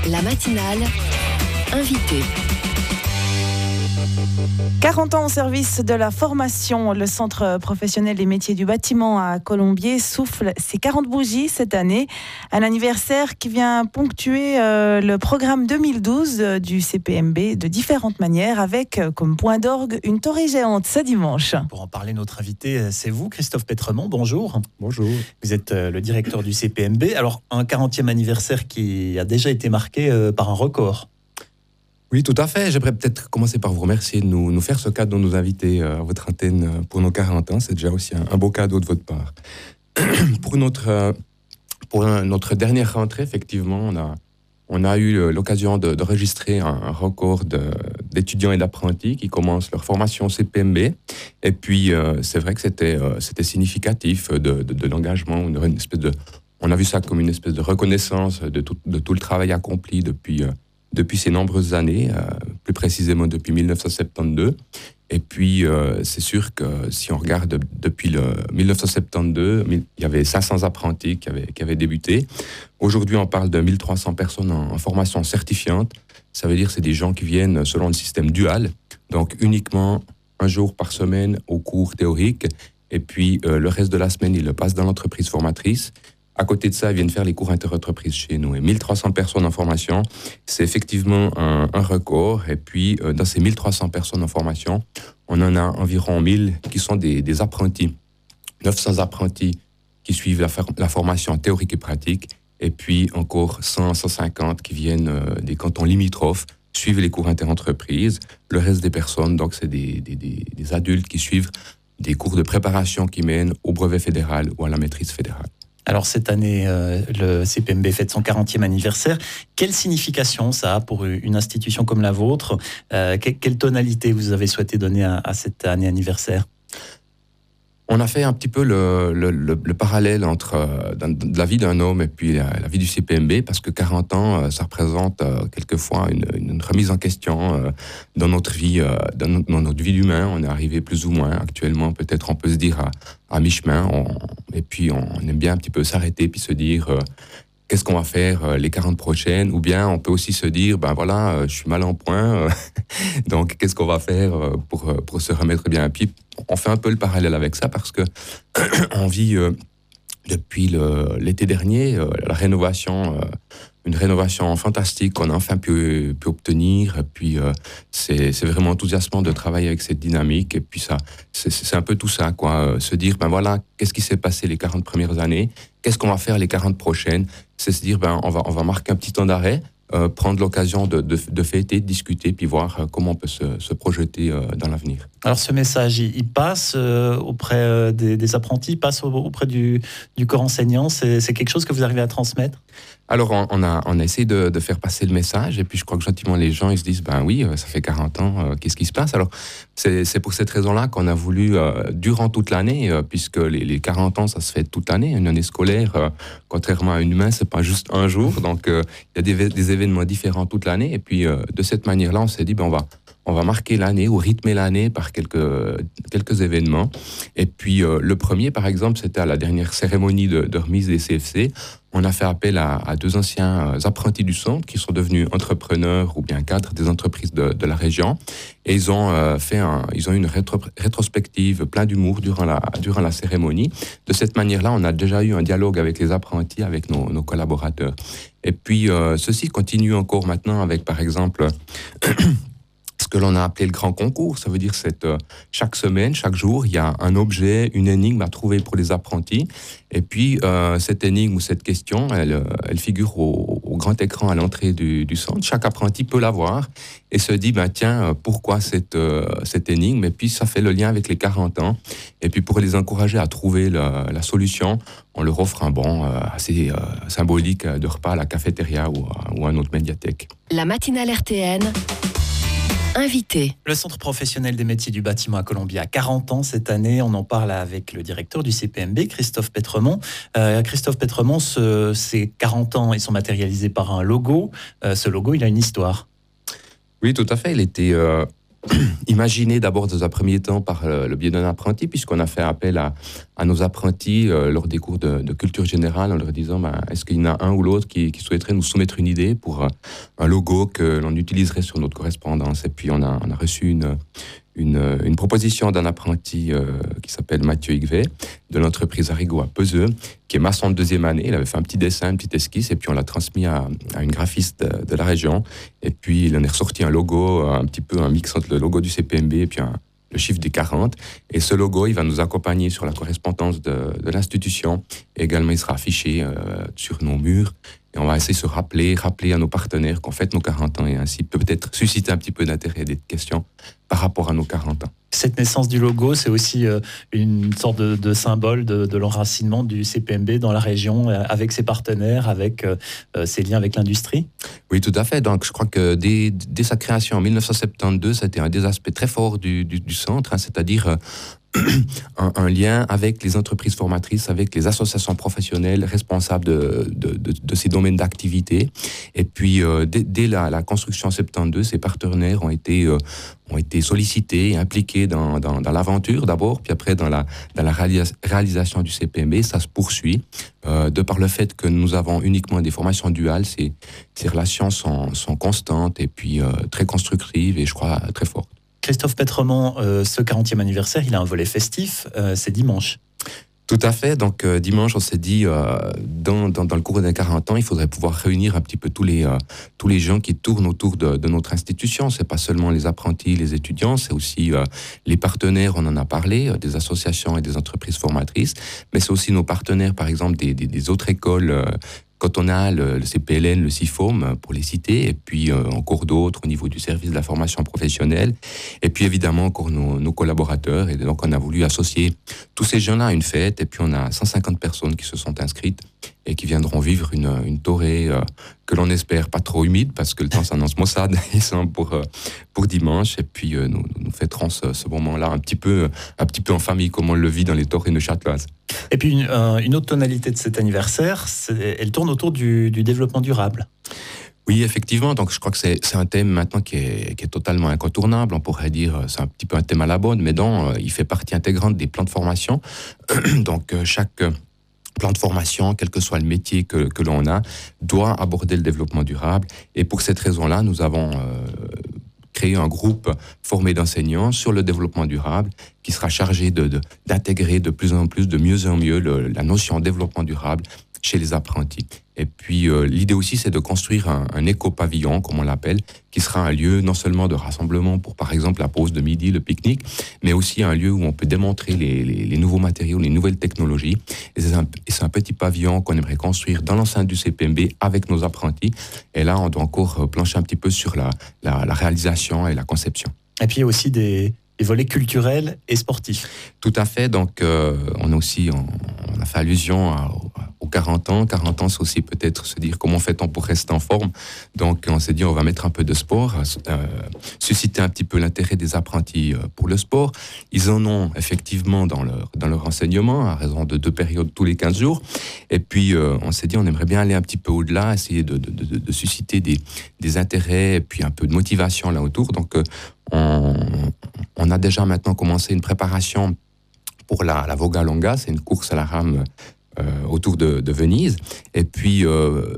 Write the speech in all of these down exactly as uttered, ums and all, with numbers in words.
La matinale, invité. quarante ans au service de la formation, le Centre professionnel des métiers du bâtiment à Colombier souffle ses quarante bougies cette année. Un anniversaire qui vient ponctuer euh, le programme deux mille douze du C P M B de différentes manières avec euh, comme point d'orgue une torée géante ce dimanche. Pour en parler, notre invité, c'est vous, Christophe Pétremont. Bonjour. Bonjour. Vous êtes euh, le directeur du C P M B. Alors, un quarantième anniversaire qui a déjà été marqué euh, par un record. Oui, tout à fait. J'aimerais peut-être commencer par vous remercier de nous, nous faire ce cadeau, de nous inviter à votre antenne pour nos quarante ans. C'est déjà aussi un, un beau cadeau de votre part. pour, notre, pour notre dernière rentrée, effectivement, on a, on a eu l'occasion de, de enregistrer un, un record de, d'étudiants et d'apprentis qui commencent leur formation C P M B. Et puis, euh, c'est vrai que c'était, euh, c'était significatif de, de, de l'engagement, une, une espèce de, on a vu ça comme une espèce de reconnaissance de tout, de tout le travail accompli depuis... Euh, depuis ces nombreuses années, euh, plus précisément depuis dix-neuf cent soixante-douze. Et puis, euh, c'est sûr que si on regarde depuis le dix-neuf cent soixante-douze, il y avait cinq cents apprentis qui avaient, qui avaient débuté. Aujourd'hui, on parle de mille trois cents personnes en, en formation certifiante. Ça veut dire que c'est des gens qui viennent selon le système dual, donc uniquement un jour par semaine au cours théorique. Et puis, euh, le reste de la semaine, ils le passent dans l'entreprise formatrice. À côté de ça, ils viennent faire les cours interentreprises chez nous. Et mille trois cents personnes en formation, c'est effectivement un, un record. Et puis, euh, dans ces mille trois cents personnes en formation, on en a environ mille qui sont des, des apprentis. neuf cents apprentis qui suivent la, la formation théorique et pratique. Et puis, encore cent, cent cinquante qui viennent euh, des cantons limitrophes, suivent les cours interentreprises. Le reste des personnes, donc, c'est des, des, des, des adultes qui suivent des cours de préparation qui mènent au brevet fédéral ou à la maîtrise fédérale. Alors cette année, euh, le C P M B fête son quarantième anniversaire. Quelle signification ça a pour une institution comme la vôtre ? euh, que, Quelle tonalité vous avez souhaité donner à, à cette année anniversaire ? On a fait un petit peu le, le, le, le parallèle entre euh, de la vie d'un homme et puis la, la vie du C P M B, parce que quarante ans, euh, ça représente euh, quelquefois une, une remise en question euh, dans notre vie, euh, dans, notre, dans notre vie d'humain. On est arrivé plus ou moins actuellement, peut-être on peut se dire à, à mi-chemin, on, et puis on aime bien un petit peu s'arrêter puis se dire euh, qu'est-ce qu'on va faire euh, les quarante prochaines, ou bien on peut aussi se dire, ben voilà, euh, je suis mal en point, euh, donc qu'est-ce qu'on va faire euh, pour, pour se remettre bien à pied. On fait un peu le parallèle avec ça parce que on vit euh, depuis le, l'été dernier euh, la rénovation, euh, une rénovation fantastique qu'on a enfin pu, pu obtenir. Et puis euh, c'est, c'est vraiment enthousiasmant de travailler avec cette dynamique. Et puis ça, c'est, c'est un peu tout ça, quoi. Se dire, ben voilà, qu'est-ce qui s'est passé les quarante premières années, qu'est-ce qu'on va faire les quarante prochaines. C'est se dire, ben on va, on va marquer un petit temps d'arrêt. Euh, prendre l'occasion de, de, de fêter, de discuter, puis voir euh, comment on peut se, se projeter euh, dans l'avenir. Alors ce message, il, il passe euh, auprès euh, des, des apprentis, il passe auprès du, du corps enseignant, c'est, c'est quelque chose que vous arrivez à transmettre ? Alors on, on, a, on a essayé de, de faire passer le message, et puis je crois que gentiment les gens ils se disent, ben oui, ça fait quarante ans, euh, qu'est-ce qui se passe ? Alors c'est, c'est pour cette raison-là qu'on a voulu, euh, durant toute l'année, euh, puisque les, les quarante ans, ça se fait toute l'année, une année scolaire, euh, contrairement à une humaine, c'est pas juste un jour, donc il euh, y a des, des événements différents toute l'année, et puis euh, de cette manière-là, on s'est dit, ben on va... On va marquer l'année ou rythmer l'année par quelques, quelques événements. Et puis, euh, le premier, par exemple, c'était à la dernière cérémonie de, de remise des C F C. On a fait appel à, à deux anciens apprentis du centre qui sont devenus entrepreneurs ou bien cadres des entreprises de, de la région. Et ils ont euh, fait un, ils ont eu une rétro, rétrospective plein d'humour durant la, durant la cérémonie. De cette manière-là, on a déjà eu un dialogue avec les apprentis, avec nos, nos collaborateurs. Et puis, euh, ceci continue encore maintenant avec, par exemple... ce que l'on a appelé le grand concours. Ça veut dire que euh, chaque semaine, chaque jour, il y a un objet, une énigme à trouver pour les apprentis. Et puis, euh, cette énigme ou cette question, elle, elle figure au, au grand écran à l'entrée du, du centre. Chaque apprenti peut la voir et se dit, ben, tiens, pourquoi cette, euh, cette énigme ? Et puis, ça fait le lien avec les quarante ans. Et puis, pour les encourager à trouver la, la solution, on leur offre un bon euh, assez euh, symbolique de repas à la cafétéria ou à, ou à notre médiathèque. La matinale R T N. Invité. Le Centre professionnel des métiers du bâtiment à Colombier a quarante ans cette année. On en parle avec le directeur du C P M B, Christophe Pétremont. Euh, Christophe Pétremont, ce, ces quarante ans, ils sont matérialisés par un logo. Euh, ce logo, il a une histoire. Oui, tout à fait. Il était, euh, imaginé d'abord dans un premier temps par euh, le biais d'un apprenti, puisqu'on a fait appel à, à nos apprentis euh, lors des cours de, de culture générale en leur disant ben, est-ce qu'il y en a un ou l'autre qui, qui souhaiterait nous soumettre une idée pour euh, un logo que l'on utiliserait sur notre correspondance. Et puis on a, on a reçu une, une, une proposition d'un apprenti euh, qui s'appelle Mathieu Higvet de l'entreprise Arigo à Peseux, qui est maçon de deuxième année. Il avait fait un petit dessin, une petite esquisse, et puis on l'a transmis à, à une graphiste de, de la région. Et puis il en est ressorti un logo, un petit peu un mix entre le logo du C P M B et puis un, le chiffre des quarante. Et ce logo, il va nous accompagner sur la correspondance de, de l'institution. Et également, il sera affiché euh, sur nos murs. Et on va essayer de se rappeler, rappeler à nos partenaires qu'on fête nos quarante ans et ainsi peut-être susciter un petit peu d'intérêt et des questions par rapport à nos quarante ans. Cette naissance du logo, c'est aussi euh, une sorte de, de symbole de, de l'enracinement du C P M B dans la région, euh, avec ses partenaires, avec euh, ses liens avec l'industrie. Oui, tout à fait. Donc, je crois que dès, dès sa création en dix-neuf cent soixante-douze, c'était un des aspects très forts du, du, du centre, hein, c'est-à-dire euh, un, un lien avec les entreprises formatrices, avec les associations professionnelles responsables de, de, de, de ces domaines d'activité. Et puis, euh, dès, dès la, la construction en soixante-douze, ces partenaires ont été, euh, ont été sollicités et impliqués dans, dans, dans l'aventure d'abord, puis après dans la, dans la réalis- réalisation du C P M B. Ça se poursuit. Euh, de par le fait que nous avons uniquement des formations duales, ces, ces relations sont, sont constantes et puis euh, très constructives et je crois très fortes. Christophe Pétremont, euh, ce quarantième anniversaire, il a un volet festif, euh, c'est dimanche. Tout à fait. Donc euh, dimanche, on s'est dit, euh, dans, dans, dans le cours des quarante ans, il faudrait pouvoir réunir un petit peu tous les, euh, tous les gens qui tournent autour de, de notre institution. C'est pas seulement les apprentis, les étudiants, c'est aussi euh, les partenaires, on en a parlé, euh, des associations et des entreprises formatrices, mais c'est aussi nos partenaires, par exemple, des, des, des autres écoles euh, quand on a le, le C P L N, le CIFOM, pour les citer, et puis euh, encore d'autres au niveau du service de la formation professionnelle, et puis évidemment encore nos, nos collaborateurs. Et donc on a voulu associer tous ces gens-là à une fête, et puis on a cent cinquante personnes qui se sont inscrites et qui viendront vivre une, une taurée euh, que l'on espère pas trop humide, parce que le temps s'annonce maussade pour, euh, pour dimanche, et puis euh, nous, nous fêterons ce, ce moment-là un petit, peu, un petit peu en famille, comme on le vit dans les taurées neuchâteloises. Et puis une, euh, une autre tonalité de cet anniversaire, c'est, elle tourne autour du, du développement durable. Oui, effectivement. Donc, je crois que c'est, c'est un thème maintenant qui est, qui est totalement incontournable. On pourrait dire c'est un petit peu un thème à la mode, mais non, euh, il fait partie intégrante des plans de formation. Donc, euh, chaque plan de formation, quel que soit le métier que, que l'on a, doit aborder le développement durable. Et pour cette raison-là, nous avons euh, créé un groupe formé d'enseignants sur le développement durable qui sera chargé de, de, d'intégrer de plus en plus, de mieux en mieux, le, la notion de développement durable chez les apprentis. Et puis, euh, l'idée aussi, c'est de construire un, un éco-pavillon, comme on l'appelle, qui sera un lieu non seulement de rassemblement pour, par exemple, la pause de midi, le pique-nique, mais aussi un lieu où on peut démontrer les, les, les nouveaux matériaux, les nouvelles technologies. Et c'est un, et c'est un petit pavillon qu'on aimerait construire dans l'enceinte du C P M B avec nos apprentis. Et là, on doit encore plancher un petit peu sur la, la, la réalisation et la conception. Et puis, il y a aussi des... des volets culturels et sportifs. Tout à fait. Donc, euh, on a aussi, on, on a fait allusion à, aux quarante ans. quarante ans, c'est aussi peut-être se dire comment fait-on pour rester en forme. Donc, on s'est dit, on va mettre un peu de sport, euh, susciter un petit peu l'intérêt des apprentis pour le sport. Ils en ont effectivement dans leur, dans leur enseignement, à raison de deux périodes tous les quinze jours. Et puis, euh, on s'est dit, on aimerait bien aller un petit peu au-delà, essayer de, de, de, de susciter des, des intérêts et puis un peu de motivation là autour. Donc, euh, on, on a déjà maintenant commencé une préparation pour la, la Voga Longa, c'est une course à la rame euh, autour de, de Venise. Et puis, euh,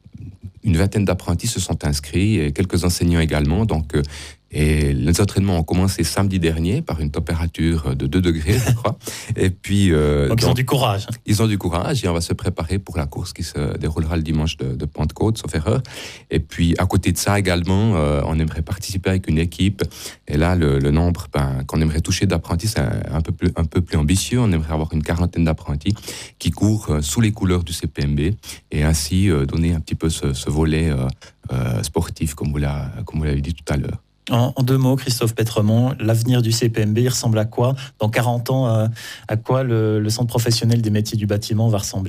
une vingtaine d'apprentis se sont inscrits, et quelques enseignants également. Donc, euh, et les entraînements ont commencé samedi dernier par une température de deux degrés, je crois. Et puis, euh, donc, ils donc, ont du courage. Ils ont du courage et on va se préparer pour la course qui se déroulera le dimanche de, de Pentecôte, sauf erreur. Et puis, à côté de ça également, euh, on aimerait participer avec une équipe. Et là, le, le nombre ben, qu'on aimerait toucher d'apprentis, c'est un, un, peu plus, un peu plus ambitieux. On aimerait avoir une quarantaine d'apprentis qui courent euh, sous les couleurs du C P M B et ainsi euh, donner un petit peu ce, ce volet euh, euh, sportif, comme vous, l'a, comme vous l'avez dit tout à l'heure. En, en deux mots, Christophe Pétremont, l'avenir du C P M B, il ressemble à quoi ? Dans quarante ans, euh, à quoi le, le centre professionnel des métiers du bâtiment va ressembler ?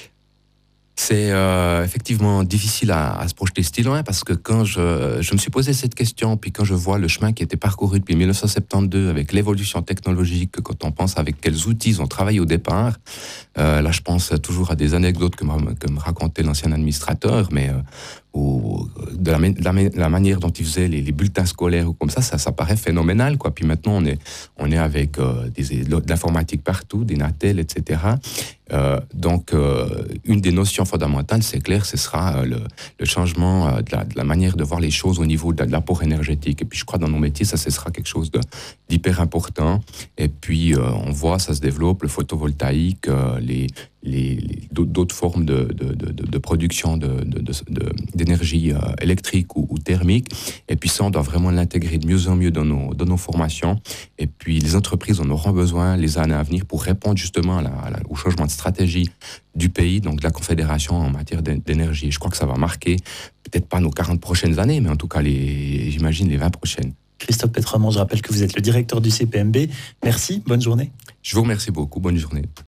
C'est euh, effectivement difficile à, à se projeter si loin, parce que quand je, je me suis posé cette question, puis quand je vois le chemin qui a été parcouru depuis dix-neuf cent soixante-douze avec l'évolution technologique, quand on pense avec quels outils ils ont travaillé au départ, euh, là je pense toujours à des anecdotes que me, que me racontait l'ancien administrateur, mais euh, où, de, la, de, la, de la manière dont ils faisaient les, les bulletins scolaires ou comme ça, ça, ça paraît phénoménal, quoi. Puis maintenant, on est, on est avec euh, des, de l'informatique partout, des Natel, et cetera. Euh, donc, euh, une des notions fondamentales, c'est clair, ce sera euh, le, le changement euh, de, la, de la manière de voir les choses au niveau de, de l'apport énergétique. Et puis, je crois, dans nos métiers, ça, ce sera quelque chose de, d'hyper important. Et puis, euh, on voit, ça se développe, le photovoltaïque, euh, les, les, les, d'autres formes de, de, de, de production de, de, de, de, d'énergie euh, électrique ou, ou thermique. Et puis, ça, on doit vraiment l'intégrer de mieux en mieux dans nos, dans nos formations. Et puis, les entreprises en auront besoin les années à venir pour répondre justement à la, à la, au changement de stratégie du pays, donc de la Confédération en matière d'énergie. Je crois que ça va marquer, peut-être pas nos quarante prochaines années, mais en tout cas, les, j'imagine, les vingt prochaines. Christophe Petremont, je rappelle que vous êtes le directeur du C P M B. Merci, bonne journée. Je vous remercie beaucoup, bonne journée.